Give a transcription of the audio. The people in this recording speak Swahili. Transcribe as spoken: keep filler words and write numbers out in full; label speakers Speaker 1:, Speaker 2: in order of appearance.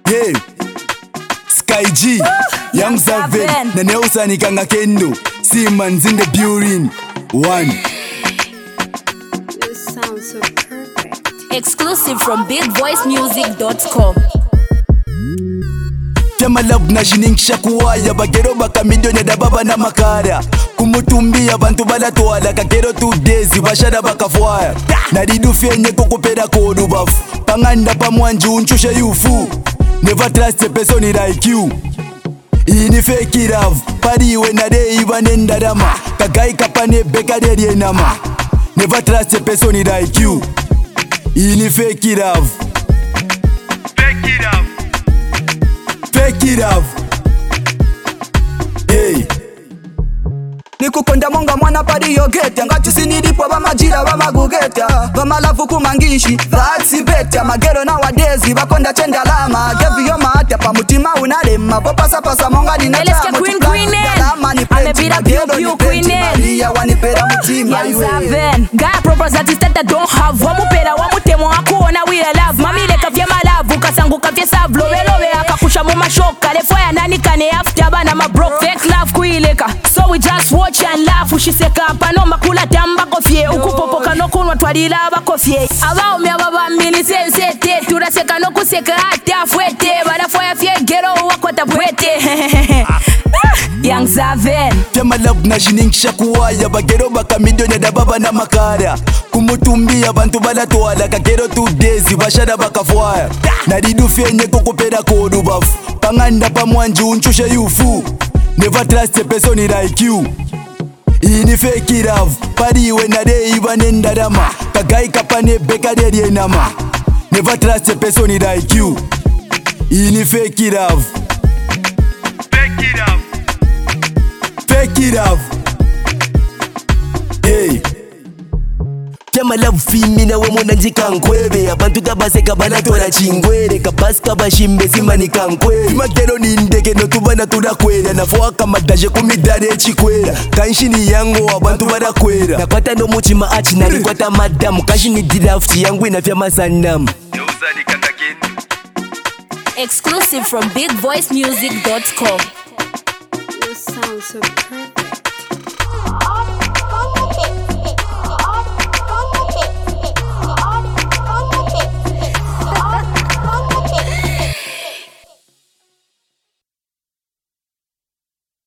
Speaker 1: Yeah, Sky G, Young Seven, Naneusa Nikanga Kendo, Siemens in the building. One.
Speaker 2: This sounds so perfect.
Speaker 3: Exclusive from big voice music dot com.
Speaker 1: Tema love na shiningisha kuwaya bagero bakamido nyada baba na makara kumutumbia bantu balatwala kakero two days bashada bakafwaya nadidu fyenye kokupera kodu bafu panganda pamwanji unchusha yufu never trust a person like you. Ini fake love pariwe na dei banenda dama kagai kapane beka de nama never trust a person like you. Ini fake love fake love fake it up. Hey.
Speaker 4: Nikukonda monga mwana padi yogeta ngati sinilipo bamajira bamagugeta bamalafu kumangishi that's better magero nowadays bakonda chenda lama give your mata pa mutima unalema popasa pasa monga ni
Speaker 3: Let's get green green amebira pew pew queen
Speaker 4: ya wanipera mutima
Speaker 3: Young Seven guy propose that is that don't have wamupera wamutemo akuona we love mami leka vya malavu kasanguka vya savlo velowe akakusha mu mashoka lefo ya nani kane after bana ma broke fake love kuileka so we just watch and laugh ushiseka pano makula tamba kofie ukupopoka no kunwa twalila abakofie abao me ababa mini sensete turaseka no kuseka hata fwete barafo ya fie gero wakota bwete Young Seven
Speaker 1: tema love na shiningisha kuwaya bagero bakamido nyada baba na makara kumutumbia bantu balatwala kakero two days bashada bakafwaya nadidu fyenye kokupera kodu bafu panganda pamwanji unchusha yufu never trust a person like you. Ini fake love pariwe na dei banenda dama kagai kapane beka de nama never trust a person like you. Ini fake love fake love fake love. Hey. Tema love fimina we mona njikankwebe abantu kabaseka banatora chingwere kabasika bashimbe simani kankwere magero ni ndeke no tubana tudakwera nafwa kama daje kumidare chikwera kanshini yango abantu badakwera nakwata no muchima achi nali kwata madam kanshini draft yangu inafya masanam
Speaker 3: exclusive from big voice music dot com.
Speaker 2: This sounds so perfect.